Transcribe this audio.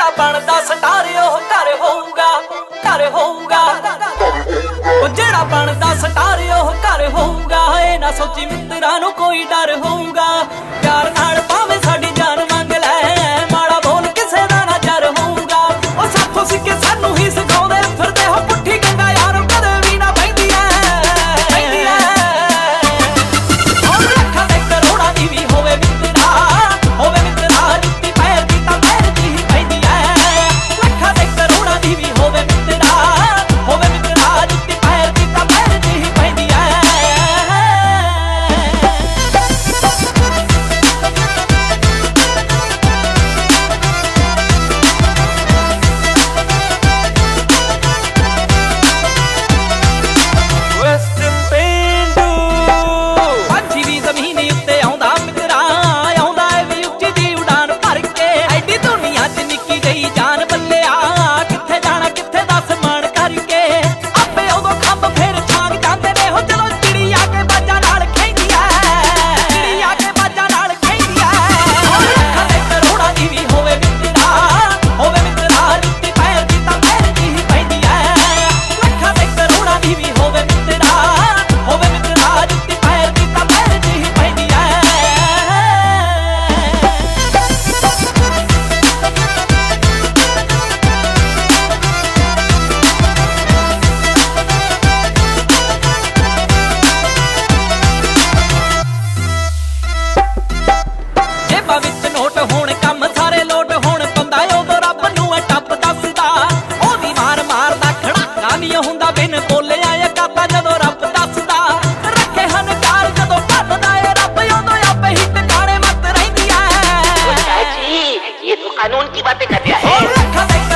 ਜਿਹੜਾ ਬਣਦਾ ਸਟਾਰ ਉਹ ਘਰ ਹੋਊਗਾ, ਘਰ ਹੋਊਗਾ। ਉਹ ਜਿਹੜਾ ਬਣਦਾ ਸਟਾਰ ਉਹ ਘਰ ਹੋਊਗਾ। ਇਹ ਨਾ ਸੋਚੀ ਮਿੱਤਰਾਂ ਨੂੰ ਕੋਈ ਡਰ ਹੋਊਗਾ। ਪਿਆਰ ਨਾਲ ਭਾਵੇਂ ਸਾਡੀ ਜਾਨ ਮੰਗ ਲੈ, ਮਾੜਾ ਬੋਲ ਕਿਸੇ ਦਾ ਨਾ ਜਰ ਹੋਊਗਾ। ਉਹ ਸਾਥੋਂ ਸਿੱਕੇ ਸਾਨੂੰ ਹੀ ਸਿਖਾਉਂਦੇ ਫਿਰਦੇ ਹੋ ਪੁੱਠੀ ਗੰਗਾ ਯਾਰ ਕਦੇ ਵੀ ਨਾ ਪੈਂਦੀ ਐ, ਪੈਂਦੀ ਐ। ਉਹ ਲੱਖਾਂ ਦੇ ਕਰੋੜਾਂ ਦੀ ਵੀ ਹੋਵੇ ਮਿੱਤਰਾ, ਹੋਵੇ ਮਿੱਤਰਾ ਜੁੱਤੀ ਪੈਰ ਦੀ ਤਾਂ ਪੈਰ ਦੀ ਹੀ ਪੈਂਦੀ ਐ। ਲੱਖਾਂ ਦੇ ਕਰੋੜਾਂ ਦੀ ਵੀ ਹੋਵੇ ਮਿੱਤਰਾ, ਹੋਵੇ ਮਿੱਤਰਾ ਜੁੱਤੀ ਪੈਰ ਦੀ ਤਾਂ ਪੈਰ ਦੀ ਹੀ ਪੈਂਦੀ ਐ। ਪੰਛੀ ਵੀ ਜ਼ਮੀਨ ਉੱਤੇ ਆਉਂਦਾ ਮਿੱਤਰਾ, ਆਉਂਦਾ ਏ ਵੀ ਉੱਚੀ ਦੀ ਉਡਾਨ ਭਰ ਕੇ। ਐਡੀ ਦੁਨੀਆ 'ਚ ਨਿੱਕੀ ਜਿਹੀ ਜਾਨ ਬੱਲਿਆ, ਕਿੱਥੇ ਜਾਣਾ ਕਿੱਥੇ ਦੱਸ ਮਾਣ ਕਰਕੇ। ਆਪੇ ਉਦੋਂ ਖੰਭ ਫੇਰ ਛਾਂਗ ਜਾਂਦੇ ਨੇ ਹੋ ਜਦੋਂ ਚਿੜੀ ਆ ਕੇ ਬਾਜਾਂ ਨਾਲ ਖੈਂਦੀ ਐ, ਚਿੜੀ ਆ ਕੇ ਬਾਜਾਂ ਨਾਲ ਖੈਂਦੀ ਐ। ਲੱਖਾਂ ਦੇ ਕਰੋੜਾਂ ਦੀ ਵੀ ਹੋਵੇ ਮਿੱਤਰਾ, ਹੋਵੇ ਮਿੱਤਰਾ ਜੁੱਤੀ ਪੈਰ ਦੀ ਤਾਂ ਪੈਰ ਦੀ ਹੀ ਪੈਂਦੀ ਐ। ਲੱਖਾਂ ਦੇ ਕਰੋੜਾਂ ਦੀ ਵੀ ਹੋਵੇ ਮਿੱਤਰਾ, ਹੋਵੇ ਮਿੱਤਰਾ ਜੁੱਤੀ ਪੈਰ ਦੀ ਤਾਂ ਪੈਰ ਦੀ ਹੀ ਪੈਂਦੀ ਐ। ਜੇਬਾਂ ਵਿੱਚ ਨੋਟ ਹੋਣ ਕੰਮ ਸਾਰੇ ਲੋਟ ਹੋਣ, ਬੰਦਾ ਉਦੋਂ ਰੱਬ ਨੂੰ ਟੱਪ ਦੱਸਦਾ। ਉਹਦੀ ਮਾਰ ਮਾਰਦਾ ਖੜਾਕਾ ਨਹੀਂ ਹੁੰਦਾ ਬਿਨ ਬੋਲਿਆ ਇਹ ਕਾਤਾ ਜਦੋਂ ਰੱਬ ਦੱਸਦਾ। ਰੱਖੇ ਹਨ ਕਾਰ ਜਦੋਂ ਭੱਜਦਾ ਏ ਰੱਬ ਉਦੋਂ ਆਪੇ ਹੀ ਟਿਕਾਣੇ ਮੱਤ ਰਹਿੰਦੀ ਐ। जी ये तो कानून की बातें कर रहा है। ਉਹ ਲੱਖਾਂ ਦੇ